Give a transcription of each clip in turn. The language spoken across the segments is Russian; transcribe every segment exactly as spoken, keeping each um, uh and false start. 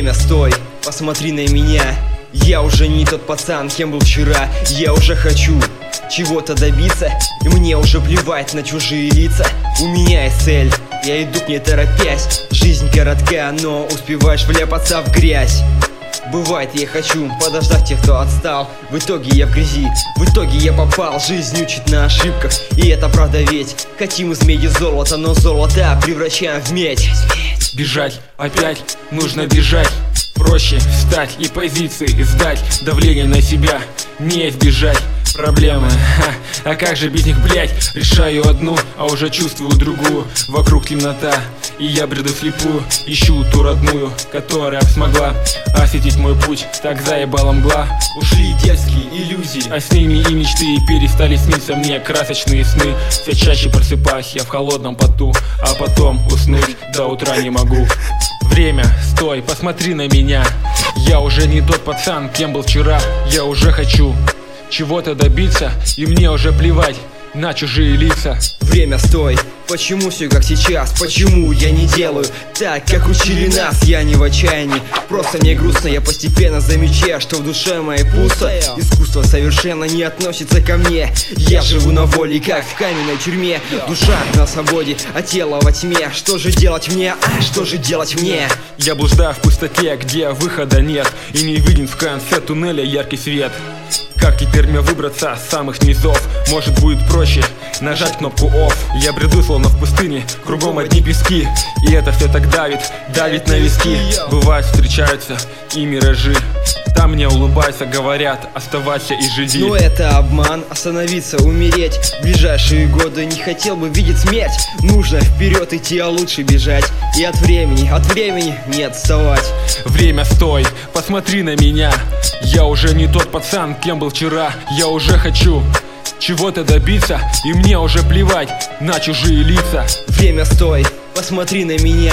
Время, стой, посмотри на меня. Я уже не тот пацан, кем был вчера. Я уже хочу чего-то добиться, и мне уже плевать на чужие лица. У меня есть цель, я иду к ней торопясь. Жизнь коротка, но успеваешь вляпаться в грязь. Бывает, я хочу подождать тех, кто отстал. В итоге я в грязи, в итоге я попал. Жизнь учит на ошибках, и это правда ведь. Хотим из меди золото, но золото превращаем в медь. Бежать, опять нужно бежать. Проще встать и позиции сдать. Давление на себя не избежать. Проблемы, ха, а как же без них, блять? Решаю одну, а уже чувствую другую. Вокруг темнота, и я бреду слепую. Ищу ту родную, которая смогла осветить мой путь, так заебала мгла. Ушли детские иллюзии, а с ними и мечты. И перестали сниться мне красочные сны. Все чаще просыпаюсь я в холодном поту, а потом уснуть до утра не могу. Время, стой, посмотри на меня. Я уже не тот пацан, кем был вчера. Я уже хочу чего-то добиться, и мне уже плевать на чужие лица. Время, стой, почему все как сейчас? Почему я не делаю так, как учили нас? Я не в отчаянии, просто мне грустно. Я постепенно замечаю, что в душе моей пусто. Искусство совершенно не относится ко мне. Я живу на воле, как в каменной тюрьме. Душа на свободе, а тело во тьме. Что же делать мне? А что же делать мне? Я блуждаю в пустоте, где выхода нет, и не виден в конце туннеля яркий свет. Как теперь мне выбраться с самых низов? Может, будет проще нажать кнопку офф. Я бреду словно в пустыне, кругом одни пески, и это все так давит, давит на виски. Бывает, встречаются и миражи, там мне улыбаются, говорят, оставайся и живи. Но это обман, остановиться, умереть. В ближайшие годы не хотел бы видеть смерть. Нужно вперед идти, а лучше бежать. И от времени, от времени не отставать. Время, стой, посмотри на меня. Я уже не тот пацан, кем был вчера. Я уже хочу чего-то добиться, и мне уже плевать на чужие лица. Время, стой, посмотри на меня.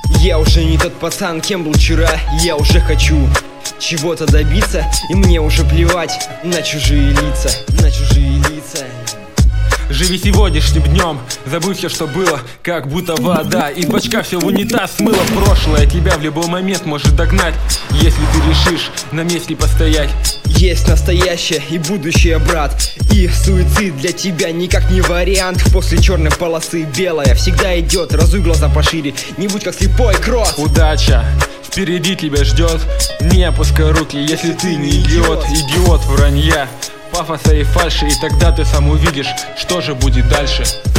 Я уже не тот пацан, кем был вчера. Я уже хочу чего-то добиться, и мне уже плевать на чужие лица. На чужие лица. Живи сегодняшним днем, забудь все, что было, как будто вода. Из бачка все в унитаз смыло. Прошлое тебя в любой момент может догнать, если ты решишь на месте постоять. Есть настоящее и будущее, брат. И суицид для тебя никак не вариант. После черной полосы белая всегда идет. Разуй глаза пошире, не будь как слепой крот. Удача впереди тебя ждет, не опускай руки, если ты не идиот. Идиот вранья, пафоса и фальши, и тогда ты сам увидишь, что же будет дальше.